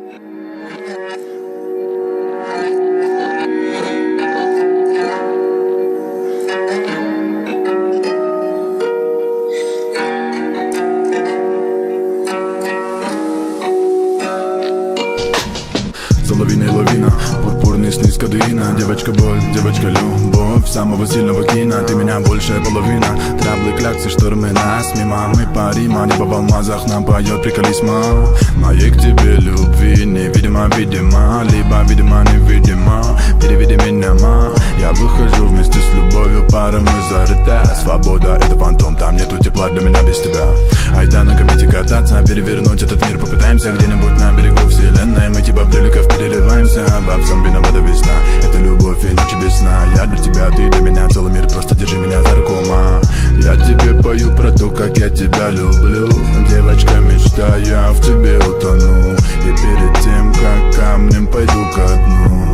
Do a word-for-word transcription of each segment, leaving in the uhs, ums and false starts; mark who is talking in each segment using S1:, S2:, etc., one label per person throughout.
S1: За лавиной лавина, пурпурный сниз кадеина. Девочка боль, девочка любовь самого сильного кино. Ты меня большая половина. Траблы, кляксы, штормы нас мимо. Мы парима, небо в алмазах нам поет приколисма. Моей к тебе любви невидимо, видимо. Либо видимо, невидимо. Переведи меня, ма. Я выхожу вместе с любовью, пара мы зарыта. Свобода — это фантом, там нету тепла для меня без тебя. Айда на комете кататься, перевернуть этот мир попытаемся. Где-нибудь на берегу вселенной мы типа приликов переливаемся. Бабцам виновата весна, это любовь и ночи без сна. Я для тебя, ты для меня, целый мир, просто держи меня за руку, ма. Я тебе пою про то, как я тебя люблю. Девочка, мечта, я в тебе утону. И перед тем, как камнем пойду ко дну.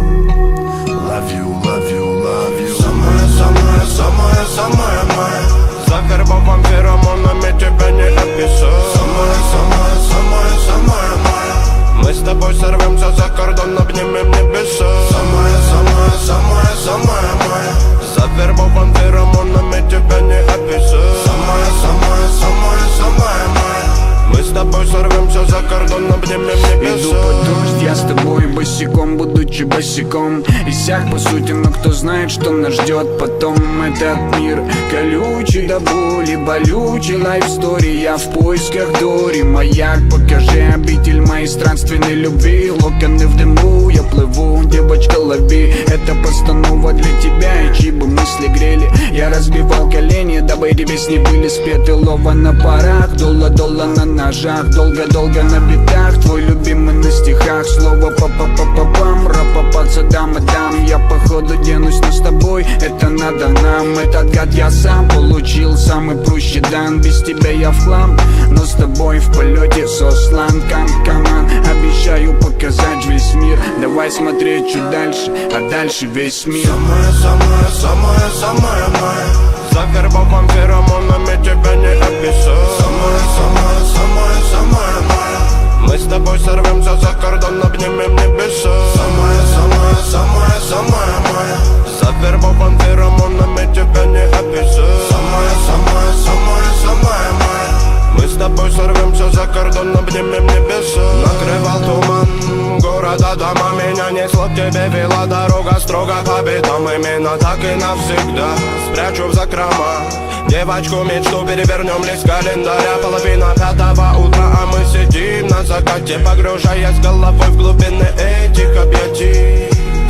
S1: Love you, love you, love you.
S2: Самая, самая, самая, самая моя. Завербован феромонами, тебя не описать. Самая, самая, самая, самая моя. Мы с тобой сорвемся за кордон, обнимем небеса. Самая, самая, самая, самая моя. Завербован феромонами, тебя не описать. Самая, самая, самая, самая моя. Мы с тобой сорвемся за кордон, обнимем небеса.
S3: Иду под дождь, я с тобой босиком, будучи босиком. Иссяк по сути, но кто знает, что нас ждет потом. Этот мир колючий до боли, болючий лайфстори. Я в поисках Дори, маяк, покажи обитель моей странственной любви. Локоны в дыму, я плыву, девочка, лови. Это постанова для тебя, и чьи бы мысли грели. Я разбивал колени, дабы эти песни были спеты. Лова на парах, дула-дула на ножах. Долго-долго на битах, твой любимый на стихах. Слово па-па-па-па-пам, ра-па-па, дам-дам. Я походу денусь, но с тобой это надо нам. Этот гад я сам получил, самый прущий дан. Без тебя я в хлам, но с тобой в полете сослан. Кам-каман, обещаю показать весь мир. Давай смотреть чуть дальше, а дальше весь мир.
S2: Самая, самая, самая, самая моя. Завербован феромонами, тебя не описать. Самая, самая, самая, самая моя. Мы с тобой сорвемся за кордон, обнимем небеса. Самая, самая, самая, самая моя. Завербован феромонами, тебя не описать. Самая, самая, самая, самая моя. Мы с тобой сорвемся за кордон, обнимем небеса. Накрывал туман города, дома. Меня несло к тебе, вела дорога строго по битам. Именно так и навсегда спрячу в закрома девочку мечту, перевернем лист календаря. Половина пятого утра, а мы сидим на закате, погружаясь головой в глубины этих объятий.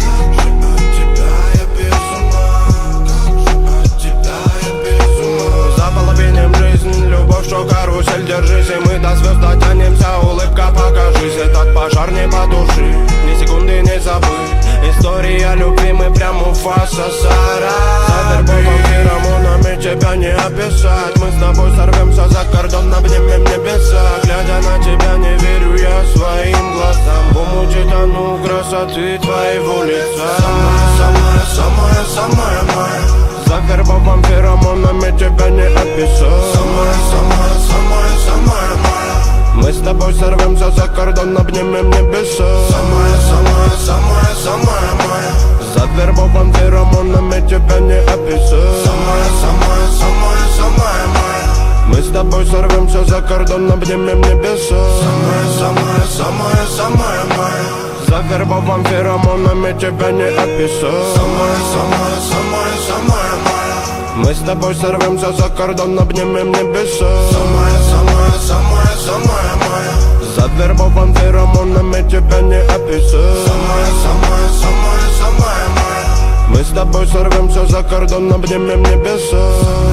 S2: Заполовиним жизнь, любовь, что карусель, держись. И мы до звезд дотянемся, улыбка, покажись. Этот пожар не потуши, ни секунды не забыть. История любви, мы прям у фаса сара. Завербован феромонами, тебя не описать. Мы с тобой сорвемся за кордон, обнимем небеса. Глядя на тебя, не верю я своим глазам. В омуте тону красоты твоего лица. Самая, самая, самая, самая моя. Завербован феромонами, тебя не описать. Самая, самая, самая, самая моя. Мы с тобой сорвемся за кордон, обнимем небеса. Самая, самая, самая, самая моя. Завербован феромонами, тебя не описать. Самая, самая, самая, самая моя. Мы с тобой сорвемся за кордон, обнимем небеса. Самая, самая, самая, самая моя. Завербован феромонами, тебя не описать. Самая, самая, самая, самая моя. Мы с тобой сорвемся за кордон, обнимем небеса. Самая, самая, самая, самая моя. Завербован феромонами, тебя не описать. Самая, самая, самая, самая моя. Мы с тобой сорвемся за кордон, обнимем небеса.